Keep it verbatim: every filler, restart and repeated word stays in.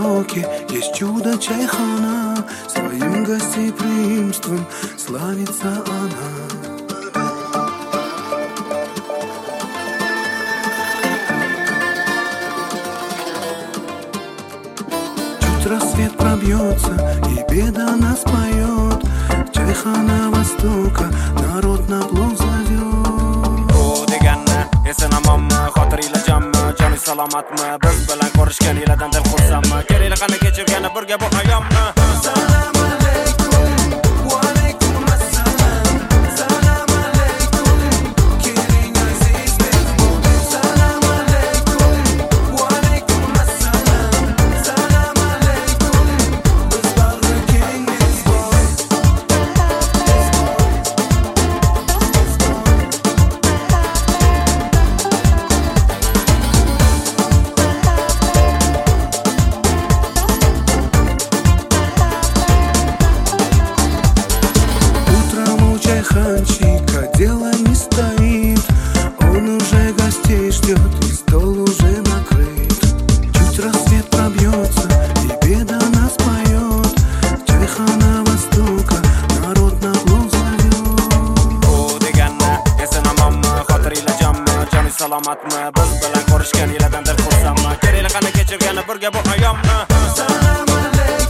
Востоке есть чудо чайхана, своим гостеприимством славится она. Чуть рассвет пробьется, и беда нас поет. Чайхана Востока народ на плов зовет. Bu deganni esinamam, xotir ila jammi, joni salomatmi? Biz bilan ko'rishgan yildan dil xursandmi? Kerakli qani kechirgani birga bu ayyomni. Salam alaykum, va alaykum assalom. Salam alaykum, keling aziz mehmon. Salam alaykum, va alaykum assalom. Salam alaykum, biz bag'ri keng mezbon. Чайханчика дело не стоит, он уже гостей ждет и стол уже накрыт. Чуть рассвет пробьется, и беда нас поет. Чайхана Востока народ на плов зовет. Bu deganni esinamam, xotir ila jammi, joni salomatmi? Biz bilan ko'rishgan yildan dil xursandmi? Kerakli qani kechirgani birga bu ayyomni. Salam alaykum.